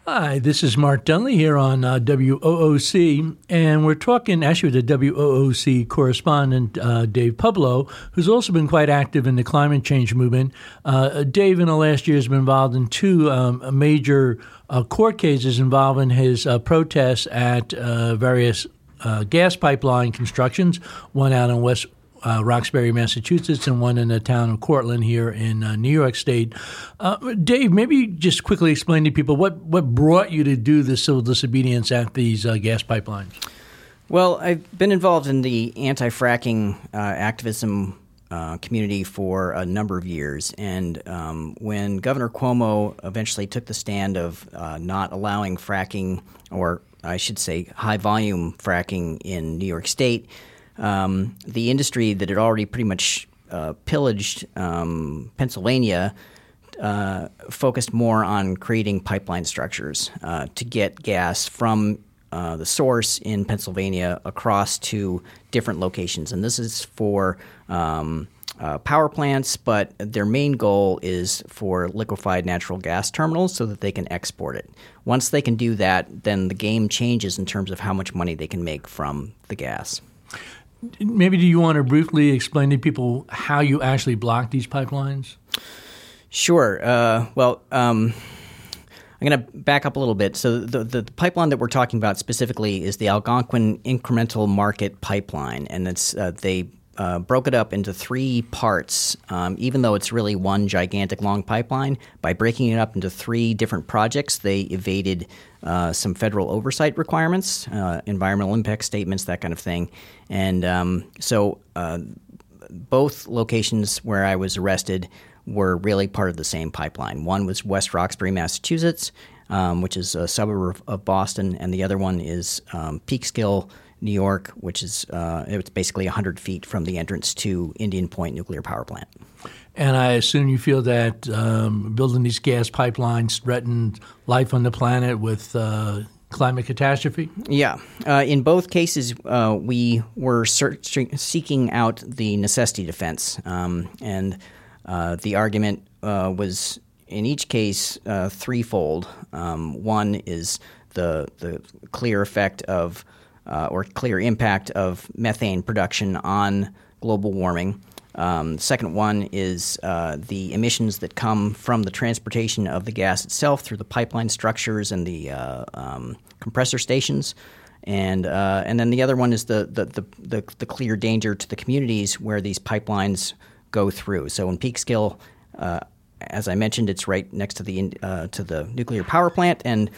Hi, this is Mark Dunley here on WOOC, and we're talking actually with the WOOC correspondent, Dave Pueblo, who's also been quite active in the climate change movement. Dave, in the last year, has been involved in two major court cases involving his protests at various gas pipeline constructions, one out in West Roxbury, Massachusetts, and one in the town of Cortland here in New York State. Dave, maybe just quickly explain to people what brought you to do the civil disobedience at these gas pipelines. Well, I've been involved in the anti-fracking activism community for a number of years, and when Governor Cuomo eventually took the stand of not allowing fracking, or I should say high-volume fracking in New York State, the industry that had already pretty much pillaged Pennsylvania focused more on creating pipeline structures to get gas from the source in Pennsylvania across to different locations. And this is for power plants, but their main goal is for liquefied natural gas terminals so that they can export it. Once they can do that, then the game changes in terms of how much money they can make from the gas. Maybe do you want to briefly explain to people how you actually block these pipelines? Sure. I'm going to back up a little bit. So the pipeline that we're talking about specifically is the Algonquin Incremental Market Pipeline, and it's they broke it up into three parts, even though it's really one gigantic long pipeline. By breaking it up into three different projects, they evaded some federal oversight requirements, environmental impact statements, that kind of thing. And so both locations where I was arrested were really part of the same pipeline. One was West Roxbury, Massachusetts, which is a suburb of Boston, and the other one is Peekskill, New York, which is it's basically 100 feet from the entrance to Indian Point Nuclear Power Plant. And I assume you feel that building these gas pipelines threatened life on the planet with climate catastrophe? Yeah. In both cases, we were seeking out the necessity defense. And the argument was, in each case, threefold. One is the clear effect of or clear impact of methane production on global warming. Second one is the emissions that come from the transportation of the gas itself through the pipeline structures and the compressor stations, and then the other one is the clear danger to the communities where these pipelines go through. So in Peekskill, as I mentioned, it's right next to the nuclear power plant, and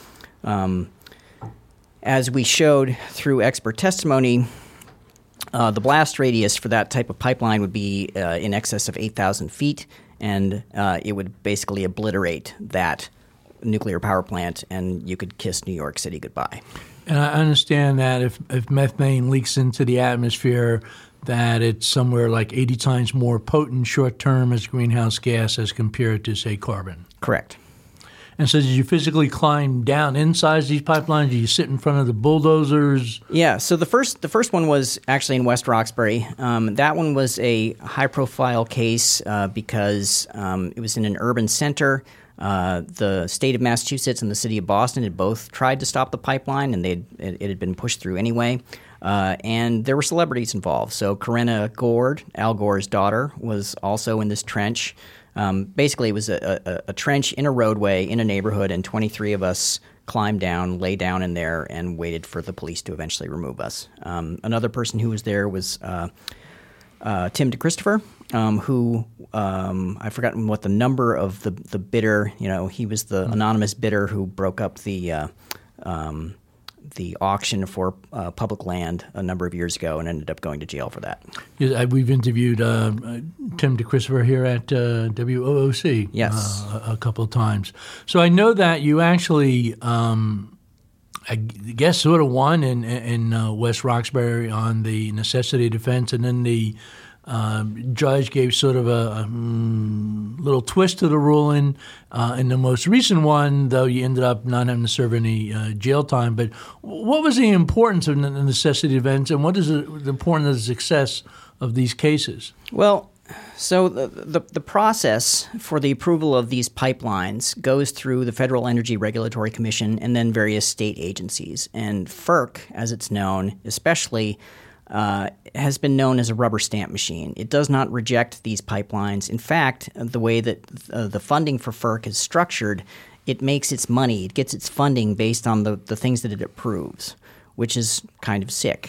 as we showed through expert testimony, the blast radius for that type of pipeline would be in excess of 8,000 feet, and it would basically obliterate that nuclear power plant, and you could kiss New York City goodbye. And I understand that if methane leaks into the atmosphere, that it's somewhere like 80 times more potent short-term as greenhouse gas as compared to, say, carbon. Correct. And so did you physically climb down inside these pipelines? Did you sit in front of the bulldozers? Yeah, so the first one was actually in West Roxbury. That one was a high-profile case because it was in an urban center. The state of Massachusetts and the city of Boston had both tried to stop the pipeline, and it had been pushed through anyway. And there were celebrities involved. So Corinna Gord, Al Gore's daughter, was also in this trench. Basically, it was a trench in a roadway in a neighborhood, and 23 of us climbed down, lay down in there, and waited for the police to eventually remove us. Another person who was there was Tim DeChristopher, who I've forgotten what the number of the bidder. He was the anonymous bidder who broke up the auction for public land a number of years ago and ended up going to jail for that. Yeah, we've interviewed Tim DeChristopher here at WOOC yes. A couple of times. So I know that you actually, I guess, sort of won in West Roxbury on the necessity defense, and then the judge gave sort of a little twist to the ruling. In the most recent one, though, you ended up not having to serve any jail time. But what was the importance of the necessity events, and what is the importance of the success of these cases? Well, So the process for the approval of these pipelines goes through the Federal Energy Regulatory Commission and then various state agencies. And FERC, as it's known, especially has been known as a rubber stamp machine. It does not reject these pipelines. In fact, the way that the funding for FERC is structured, it makes its money, it gets its funding based on the things that it approves, which is kind of sick.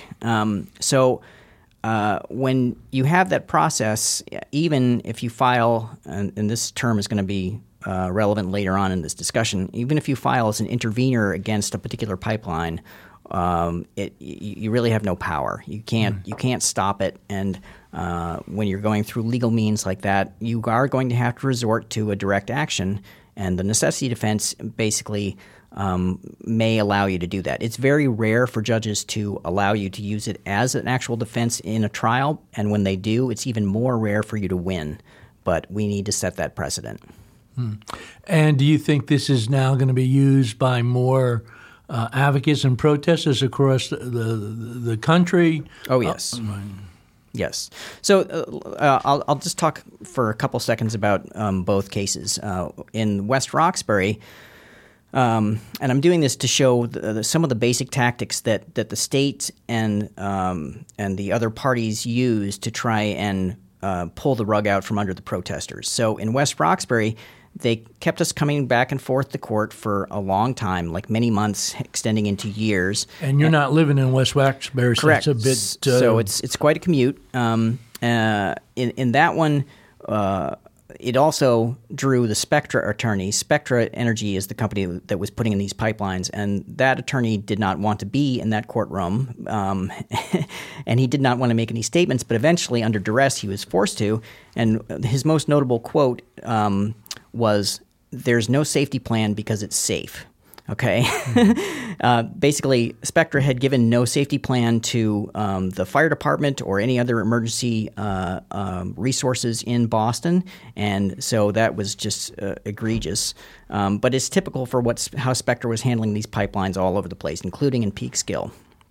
When you have that process, even if you file, and this term is going to be relevant later on in this discussion, even if you file as an intervener against a particular pipeline, you really have no power. You can't stop it. And when you're going through legal means like that, you are going to have to resort to a direct action. And the necessity defense basically may allow you to do that. It's very rare for judges to allow you to use it as an actual defense in a trial, and when they do, it's even more rare for you to win. But we need to set that precedent. And do you think this is now going to be used by more advocates and protesters across the country? Oh, yes. Yes. So I'll just talk for a couple seconds about both cases. In West Roxbury, and I'm doing this to show some of the basic tactics that the state and the other parties use to try and pull the rug out from under the protesters. So in West Roxbury, they kept us coming back and forth to court for a long time, like many months, extending into years. And you're not living in West Roxbury, so correct. It's a bit. So it's quite a commute. In that one, it also drew the Spectra attorney. Spectra Energy is the company that was putting in these pipelines, and that attorney did not want to be in that courtroom, and he did not want to make any statements. But eventually, under duress, he was forced to. And his most notable quote was, "There's no safety plan because it's safe." Okay. Basically, Spectra had given no safety plan to the fire department or any other emergency resources in Boston, and so that was just egregious. But it's typical for how Spectra was handling these pipelines all over the place, including in Peekskill.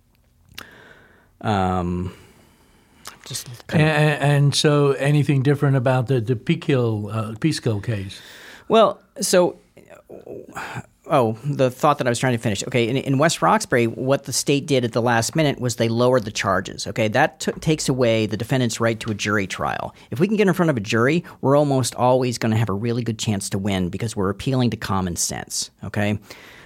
And so, anything different about the Peekskill case? Well, so. The thought that I was trying to finish. Okay, in West Roxbury, what the state did at the last minute was they lowered the charges. Okay, that takes away the defendant's right to a jury trial. If we can get in front of a jury, we're almost always going to have a really good chance to win because we're appealing to common sense. Okay,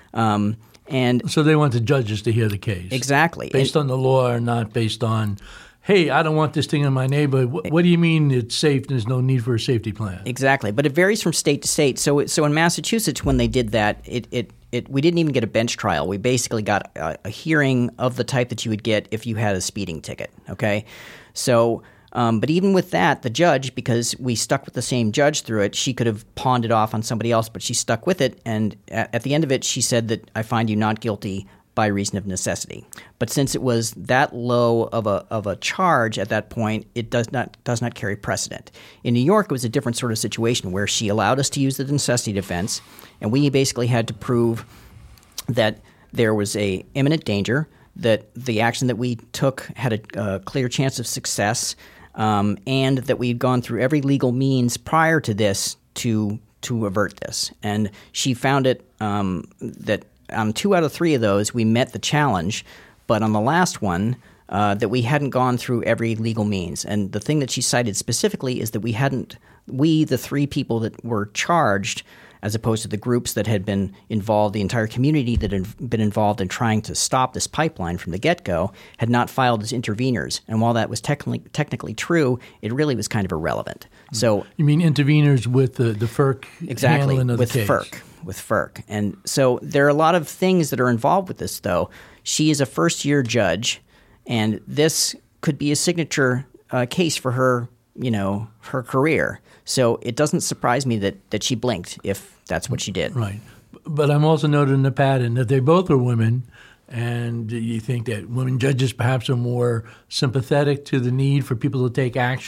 and so they want the judges to hear the case exactly based on the law, or not based on, hey, I don't want this thing in my neighborhood. What do you mean it's safe? There's no need for a safety plan. Exactly, but it varies from state to state. So in Massachusetts, when they did that, we didn't even get a bench trial. We basically got a hearing of the type that you would get if you had a speeding ticket. Okay, so. But even with that, the judge, because we stuck with the same judge through it, she could have pawned it off on somebody else, but she stuck with it. And at the end of it, she said that I find you not guilty by reason of necessity. But since it was that low of a charge at that point, it does not carry precedent. In New York, it was a different sort of situation where she allowed us to use the necessity defense, and we basically had to prove that there was a imminent danger, that the action that we took had a clear chance of success, and that we'd gone through every legal means prior to this to avert this. And she found it that on 2 out of 3 of those, we met the challenge, but on the last one, that we hadn't gone through every legal means. And the thing that she cited specifically is that the 3 people that were charged, as opposed to the groups that had been involved, the entire community that had been involved in trying to stop this pipeline from the get-go, had not filed as interveners. And while that was technically true, it really was kind of irrelevant. So you mean interveners with the FERC handling of the case? With FERC. And so there are a lot of things that are involved with this, though. She is a first-year judge, and this could be a signature case for her, her career. So it doesn't surprise me that she blinked if that's what she did. Right. But I'm also noting the pattern that they both are women, and you think that women judges perhaps are more sympathetic to the need for people to take action?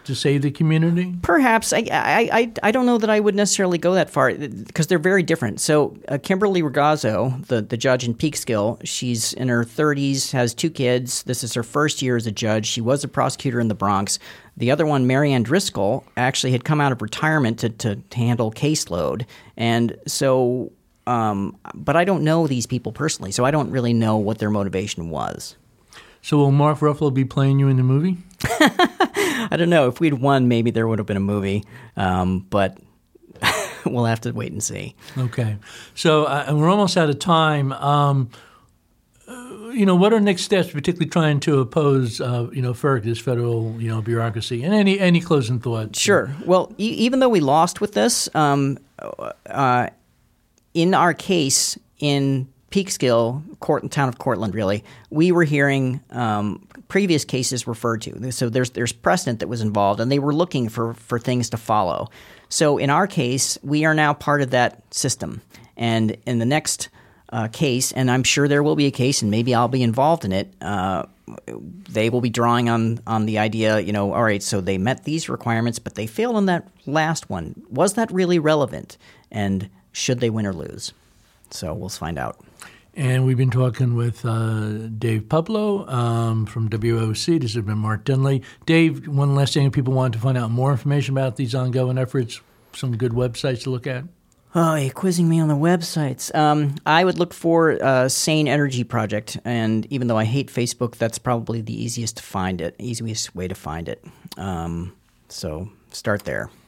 to save the community? Perhaps. I don't know that I would necessarily go that far because they're very different. So Kimberly Ragazzo, the judge in Peekskill, she's in her 30s, has 2 kids. This is her first year as a judge. She was a prosecutor in the Bronx. The other one, Marianne Driscoll, actually had come out of retirement to handle caseload. And so, but I don't know these people personally, so I don't really know what their motivation was. So will Mark Ruffalo be playing you in the movie? I don't know. If we'd won, maybe there would have been a movie, but we'll have to wait and see. Okay. So and we're almost out of time. What are next steps, particularly trying to oppose, FERC, this federal, bureaucracy? And any closing thoughts? Sure. Well, even though we lost with this, in our case in Peekskill, town of Cortland, really, we were hearing previous cases referred to. So there's precedent that was involved, and they were looking for things to follow. So in our case, we are now part of that system. And in the next case, and I'm sure there will be a case, and maybe I'll be involved in it, they will be drawing on the idea, all right, so they met these requirements, but they failed on that last one. Was that really relevant? And should they win or lose? So we'll find out. And we've been talking with Dave Publo from WOC. This has been Mark Dunley. Dave, one last thing, if people want to find out more information about these ongoing efforts, some good websites to look at? Oh, you're quizzing me on the websites. I would look for Sane Energy Project, and even though I hate Facebook, that's probably the easiest way to find it. So start there.